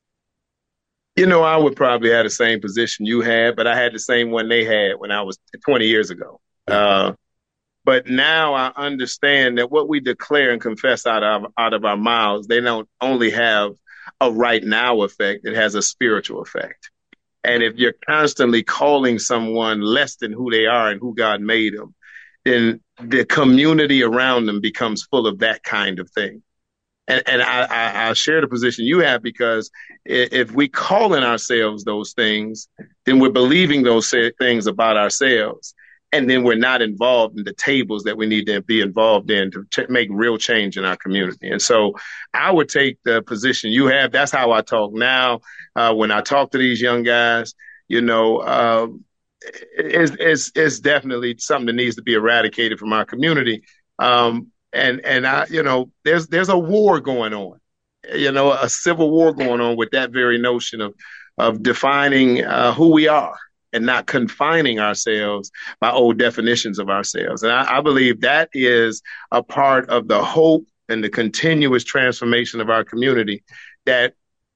You know, I would probably have the same position you had, but I had the same one they had when I was twenty years ago. Yeah. Uh, but now I understand that what we declare and confess out of out of our mouths, they don't only have a right now effect, it has a spiritual effect. And if you're constantly calling someone less than who they are and who God made them, then the community around them becomes full of that kind of thing. And, and I, I, I share the position you have, because if we call in ourselves those things, then we're believing those things about ourselves. And then we're not involved in the tables that we need to be involved in to t- make real change in our community. And so I would take the position you have. That's how I talk now. Uh, when I talk to these young guys, you know, uh, it's, it's, it's definitely something that needs to be eradicated from our community. Um, and, and I, you know, there's, there's a war going on, you know, a civil war going on with that very notion of, of defining uh, who we are and not confining ourselves by old definitions of ourselves. And I, I believe that is a part of the hope and the continuous transformation of our community, that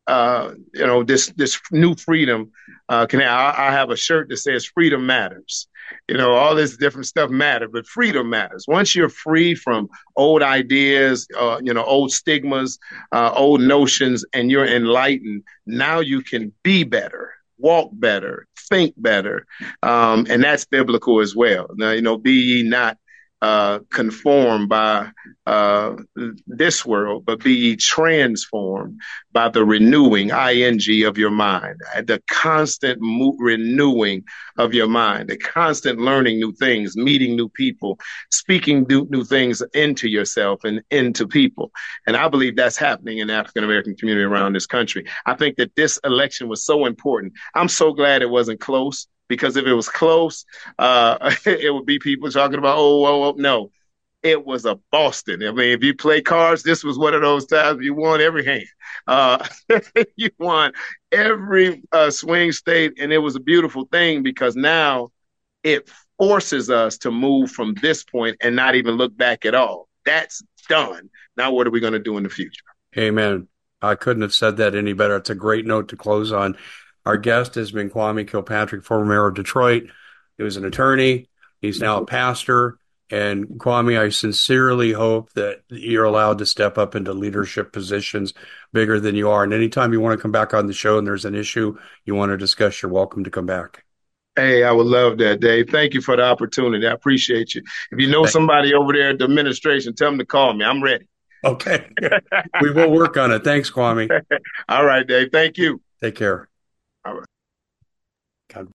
uh, you know, this this new freedom uh, can. I, I have a shirt that says "Freedom Matters." You know, all this different stuff matters, but freedom matters. Once you're free from old ideas, uh, you know, old stigmas, uh, old notions, and you're enlightened, now you can be better, walk better, think better, um, and that's biblical as well. Now, you know, be ye not uh, conformed by uh, this world, but be ye transformed by the renewing, ing, of your mind, the constant mo- renewing of your mind, the constant learning new things, meeting new people, speaking new, new things into yourself and into people. And I believe that's happening in the African American community around this country. I think that this election was so important. I'm so glad it wasn't close, because if it was close, uh, it would be people talking about, oh, oh, oh, no. It was a Boston. I mean, if you play cards, this was one of those times you won every hand. Uh, you won every uh, swing state, and it was a beautiful thing, because now it forces us to move from this point and not even look back at all. That's done. Now, what are we going to do in the future? Amen. I couldn't have said that any better. It's a great note to close on. Our guest has been Kwame Kilpatrick, former mayor of Detroit. He was an attorney. He's now a pastor. And Kwame, I sincerely hope that you're allowed to step up into leadership positions bigger than you are. And anytime you want to come back on the show and there's an issue you want to discuss, you're welcome to come back. Hey, I would love that, Dave. Thank you for the opportunity. I appreciate you. If you know somebody over there at the administration, tell them to call me. I'm ready. Okay. We will work on it. Thanks, Kwame. All right, Dave. Thank you. Take care. All right. God.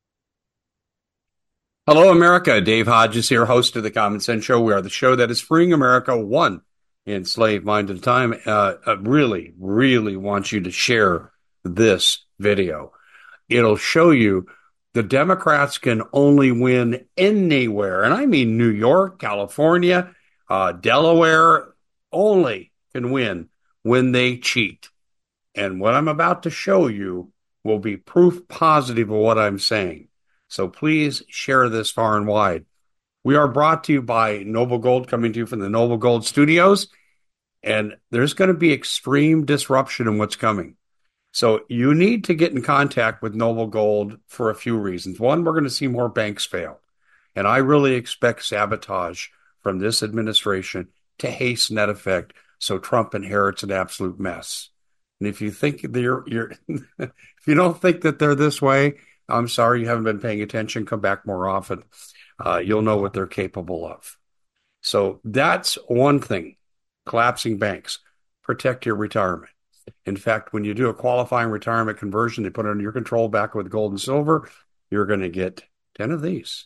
Hello, America. Dave Hodges here, host of The Common Sense Show. We are the show that is freeing America one enslaved mind at a time. Uh, I really, really want you to share this video. It'll show you the Democrats can only win anywhere. And I mean New York, California, uh, Delaware, only can win when they cheat. And what I'm about to show you will be proof positive of what I'm saying. So please share this far and wide. We are brought to you by Noble Gold, coming to you from the Noble Gold Studios. And there's going to be extreme disruption in what's coming. So you need to get in contact with Noble Gold for a few reasons. One, we're going to see more banks fail. And I really expect sabotage from this administration to hasten that effect, so Trump inherits an absolute mess. And if you think they're, you're, if you don't think that they're this way, I'm sorry, you haven't been paying attention. Come back more often. Uh, you'll know what they're capable of. So that's one thing. Collapsing banks. Protect your retirement. In fact, when you do a qualifying retirement conversion, they put it under your control back with gold and silver, you're going to get ten of these.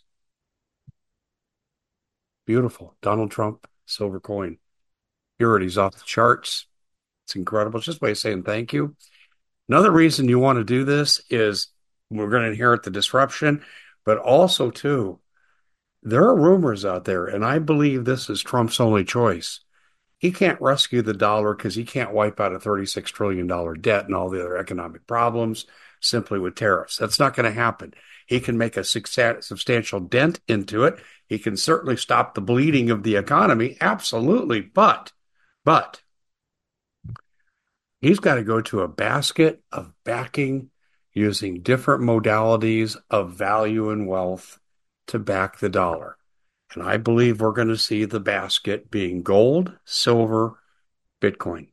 Beautiful. Donald Trump, silver coin. Purity's off the charts. It's incredible. It's just a way of saying thank you. Another reason you want to do this is we're going to inherit the disruption, but also, too, there are rumors out there, and I believe this is Trump's only choice. He can't rescue the dollar because he can't wipe out a thirty-six trillion dollars debt and all the other economic problems simply with tariffs. That's not going to happen. He can make a substantial dent into it. He can certainly stop the bleeding of the economy. Absolutely. But, but he's got to go to a basket of backing using different modalities of value and wealth to back the dollar. And I believe we're going to see the basket being gold, silver, Bitcoin.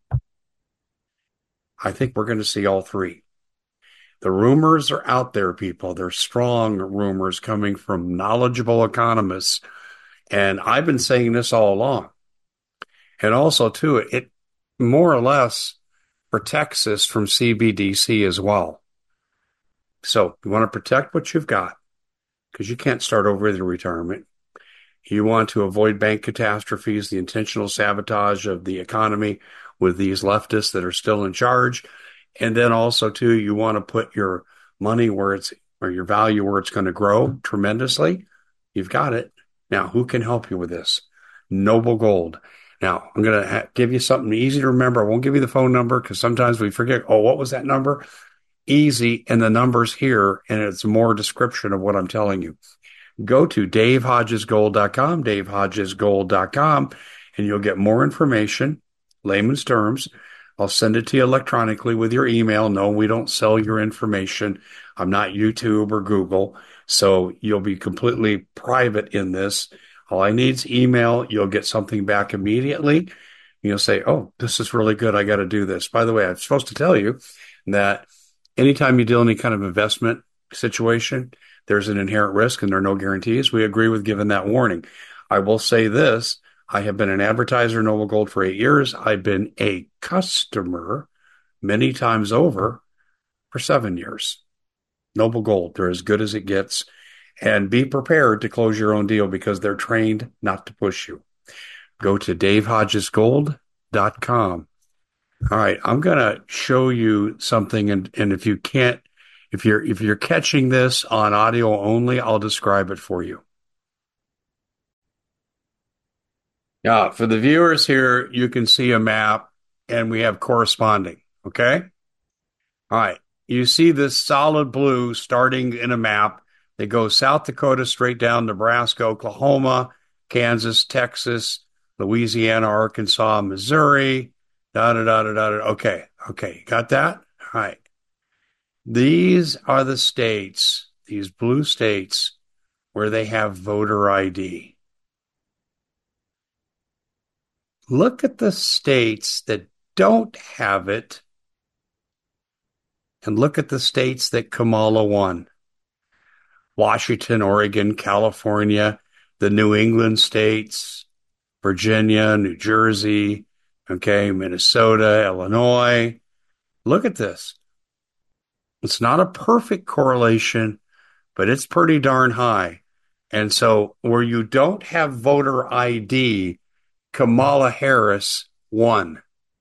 I think we're going to see all three. The rumors are out there, people. They're strong rumors coming from knowledgeable economists. And I've been saying this all along. And also, too, it more or less protects us from C B D C as well. So you want to protect what you've got because you can't start over with your retirement. You want to avoid bank catastrophes, the intentional sabotage of the economy with these leftists that are still in charge. And then also, too, you want to put your money where it's, or your value where it's going to grow tremendously. You've got it. Now, who can help you with this? Noble Gold. Now, I'm going to ha- give you something easy to remember. I won't give you the phone number because sometimes we forget, oh, what was that number? Easy, and the number's here, and it's more description of what I'm telling you. Go to dave hodges gold dot com, dave hodges gold dot com, and you'll get more information, layman's terms, I'll send it to you electronically with your email. No, we don't sell your information. I'm not YouTube or Google. So you'll be completely private in this. All I need is email. You'll get something back immediately. You'll say, oh, this is really good. I got to do this. By the way, I'm supposed to tell you that anytime you deal in any kind of investment situation, there's an inherent risk and there are no guarantees. We agree with giving that warning. I will say this. I have been an advertiser in Noble Gold for eight years. I've been a customer many times over for seven years. Noble Gold, they're as good as it gets. And be prepared to close your own deal because they're trained not to push you. Go to dave hodges gold dot com. All right, I'm going to show you something, and, and if you can't, if you're if you're catching this on audio only, I'll describe it for you. Yeah, for the viewers here, you can see a map, and we have corresponding, okay? All right, you see this solid blue starting in a map that goes South Dakota straight down Nebraska, Oklahoma, Kansas, Texas, Louisiana, Arkansas, Missouri, da da da da da. Okay, okay, got that? All right. These are the states, these blue states, where they have voter I D. Look at the states that don't have it, and look at the states that Kamala won. Washington, Oregon, California, the New England states, Virginia, New Jersey, okay, Minnesota, Illinois. Look at this. It's not a perfect correlation, but it's pretty darn high. And so where you don't have voter I D, Kamala Harris won.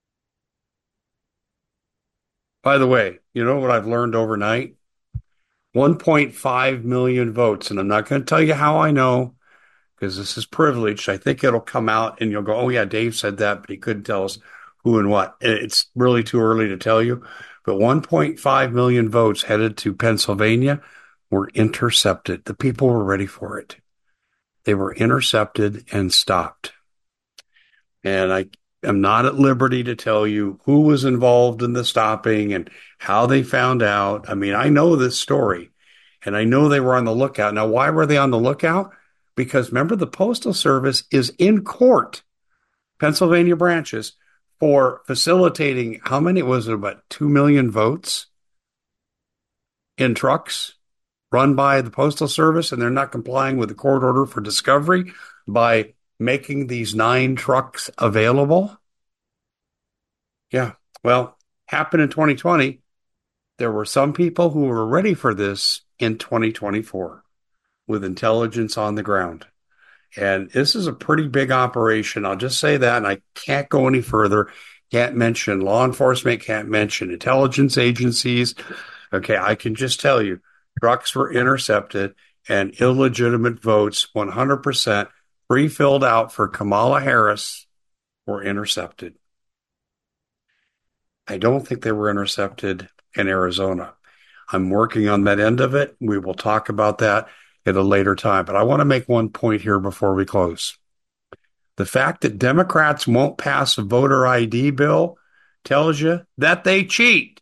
By the way, you know what I've learned overnight? one point five million votes. And I'm not going to tell you how I know, because this is privileged. I think it'll come out and you'll go, oh, yeah, Dave said that, but he couldn't tell us who and what. It's really too early to tell you. But one point five million votes headed to Pennsylvania were intercepted. The people were ready for it. They were intercepted and stopped. And I am not at liberty to tell you who was involved in the stopping and how they found out. I mean, I know this story, and I know they were on the lookout. Now, why were they on the lookout? Because remember, the Postal Service is in court, Pennsylvania branches, for facilitating, how many was it, about two million votes in trucks run by the Postal Service, and they're not complying with the court order for discovery by making these nine trucks available? Yeah, well, happened in twenty twenty. There were some people who were ready for this in twenty twenty-four with intelligence on the ground. And this is a pretty big operation. I'll just say that, and I can't go any further. Can't mention law enforcement, can't mention intelligence agencies. Okay, I can just tell you, trucks were intercepted and illegitimate votes, one hundred percent pre-filled out for Kamala Harris, were intercepted. I don't think they were intercepted in Arizona. I'm working on that end of it. We will talk about that at a later time. But I want to make one point here before we close. The fact that Democrats won't pass a voter I D bill tells you that they cheat.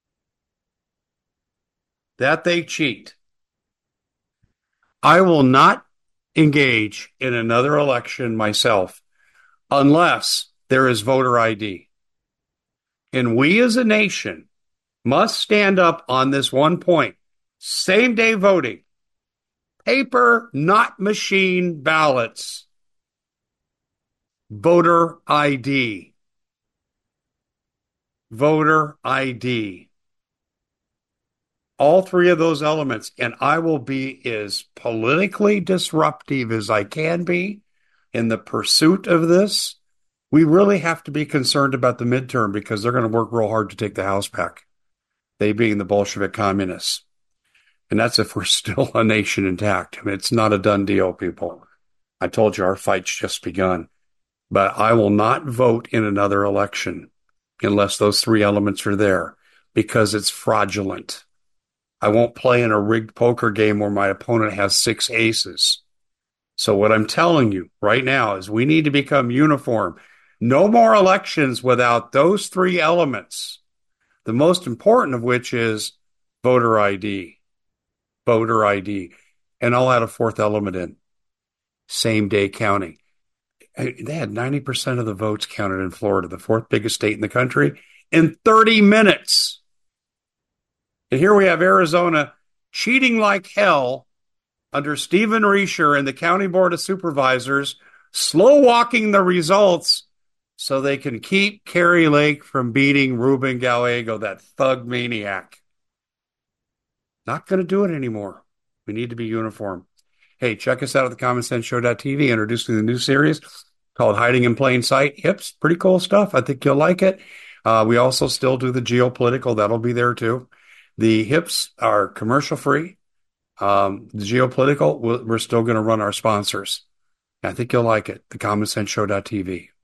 That they cheat. I will not engage in another election myself unless there is voter I D. And we as a nation must stand up on this one point. Same day voting. Paper, not machine ballots. Voter I D. Voter I D. All three of those elements. And I will be as politically disruptive as I can be in the pursuit of this. We really have to be concerned about the midterm because they're going to work real hard to take the House back. They being the Bolshevik communists. And that's if we're still a nation intact. I mean, it's not a done deal, people. I told you our fight's just begun. But I will not vote in another election unless those three elements are there because it's fraudulent. I won't play in a rigged poker game where my opponent has six aces. So what I'm telling you right now is we need to become uniform. No more elections without those three elements, the most important of which is voter I D. Voter I D. And I'll add a fourth element in, same day counting. They had ninety percent of the votes counted in Florida, the fourth biggest state in the country, in thirty minutes. And here we have Arizona cheating like hell under Stephen Riescher and the County Board of Supervisors, slow walking the results so they can keep Kari Lake from beating Ruben Gallego, that thug maniac. Not going to do it anymore. We need to be uniform. Hey, check us out at the common sense show dot t v, introducing the new series called Hiding in Plain Sight. Hips, pretty cool stuff. I think you'll like it. Uh, we also still do the geopolitical. That'll be there too. The hips are commercial free. Um, the geopolitical, we're still going to run our sponsors. I think you'll like it. the common sense show dot t v.